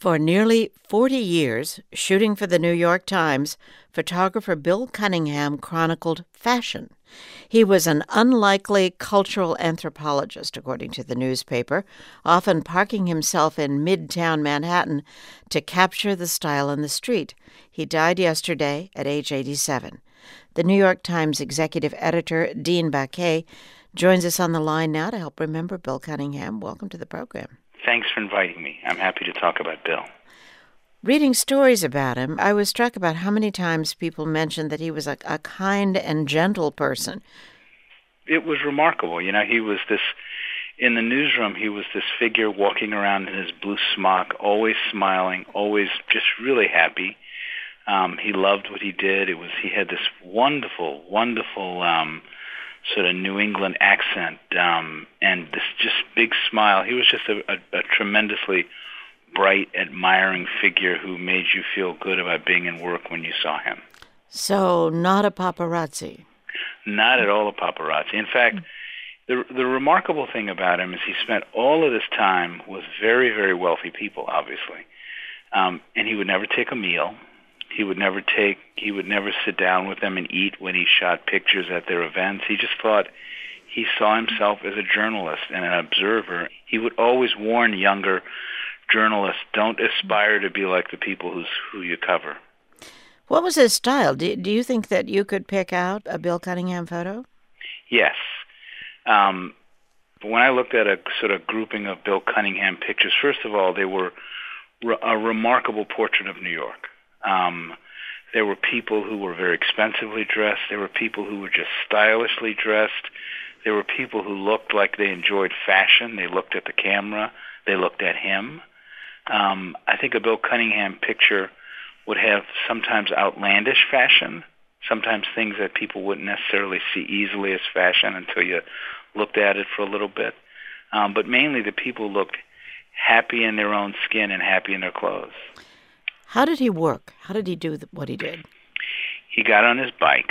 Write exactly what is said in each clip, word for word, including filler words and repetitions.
For nearly forty years, shooting for the New York Times, photographer Bill Cunningham chronicled fashion. He was an unlikely cultural anthropologist, according to the newspaper, often parking himself in midtown Manhattan to capture the style on the street. He died yesterday at age eighty-seven. The New York Times executive editor, Dean Baquet, joins us on the line now to help remember Bill Cunningham. Welcome to the program. Thanks for inviting me. I'm happy to talk about Bill. Reading stories about him, I was struck about how many times people mentioned that he was a, a kind and gentle person. It was remarkable. You know, he was this, in the newsroom, he was this figure walking around in his blue smock, always smiling, always just really happy. Um, he loved what he did. It was, he had this wonderful, wonderful um, sort of New England accent um, and this just big smile. He was just a, a, a tremendously bright, admiring figure who made you feel good about being in work when you saw him. So, not a paparazzi? Not at all a paparazzi. In fact, the the remarkable thing about him is he spent all of this time with very, very wealthy people, obviously. Um, and he would never take a meal. He would never take, he would never sit down with them and eat when he shot pictures at their events. He just thought he saw himself as a journalist and an observer. He would always warn younger journalists, don't aspire to be like the people who's, who you cover. What was his style? Do, do you think that you could pick out a Bill Cunningham photo? Yes. Um, when I looked at a sort of grouping of Bill Cunningham pictures, first of all, they were re- a remarkable portrait of New York. Um, there were people who were very expensively dressed. There were people who were just stylishly dressed. There were people who looked like they enjoyed fashion. They looked at the camera. They looked at him. Um, I think a Bill Cunningham picture would have sometimes outlandish fashion, sometimes things that people wouldn't necessarily see easily as fashion until you looked at it for a little bit. Um, but mainly the people looked happy in their own skin and happy in their clothes. How did he work? How did he do what he did? He got on his bike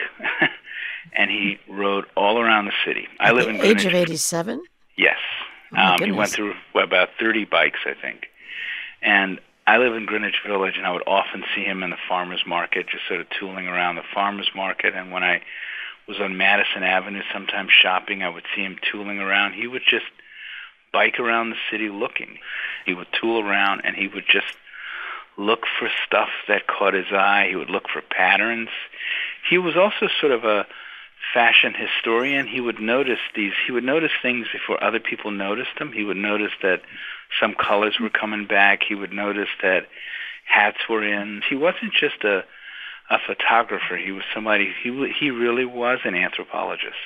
and he rode all around the city. At I live the in age Greenwich. of eighty-seven? Yes. Oh my um, he went goodness. through about thirty bikes, I think. And I live in Greenwich Village, and I would often see him in the farmer's market, just sort of tooling around the farmer's market. And when I was on Madison Avenue, sometimes shopping, I would see him tooling around. He would just bike around the city looking. He would tool around, and he would just look for stuff that caught his eye. He would look for patterns. He was also sort of a fashion historian. He would notice these, he would notice things before other people noticed them. He would notice that some colors were coming back. He would notice that hats were in. He wasn't just a, a photographer. He was somebody, he, he really was an anthropologist.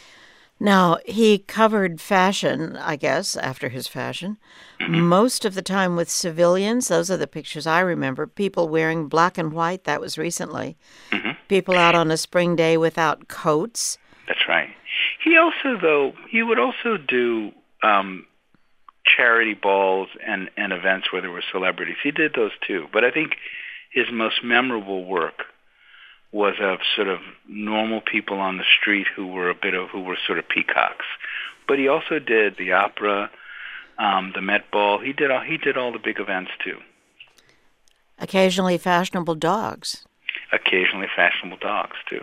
Now, he covered fashion, I guess, after his fashion, Mm-hmm. most of the time with civilians. Those are the pictures I remember. People wearing black and white, that was recently. Mm-hmm. People out on a spring day without coats. That's right. He also, though, he would also do um, charity balls and, and events where there were celebrities. He did those too. But I think his most memorable work was of sort of normal people on the street who were a bit of, who were sort of peacocks. But he also did the opera, um, the Met Ball. He did all, he did all the big events too. Occasionally fashionable dogs. Occasionally fashionable dogs too.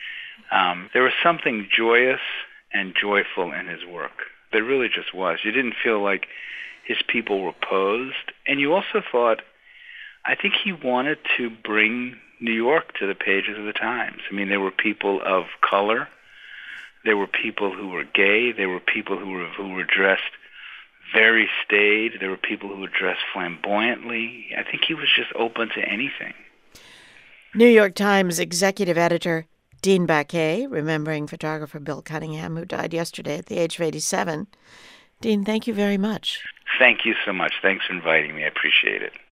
Um, there was something joyous and joyful in his work. There really just was. You didn't feel like his people were posed. And you also thought, I think he wanted to bring New York to the pages of the Times. I mean, there were people of color. There were people who were gay. There were people who were who were dressed very staid. There were people who were dressed flamboyantly. I think he was just open to anything. New York Times executive editor Dean Baquet, remembering photographer Bill Cunningham, who died yesterday at the age of eighty-seven. Dean, thank you very much. Thank you so much. Thanks for inviting me. I appreciate it.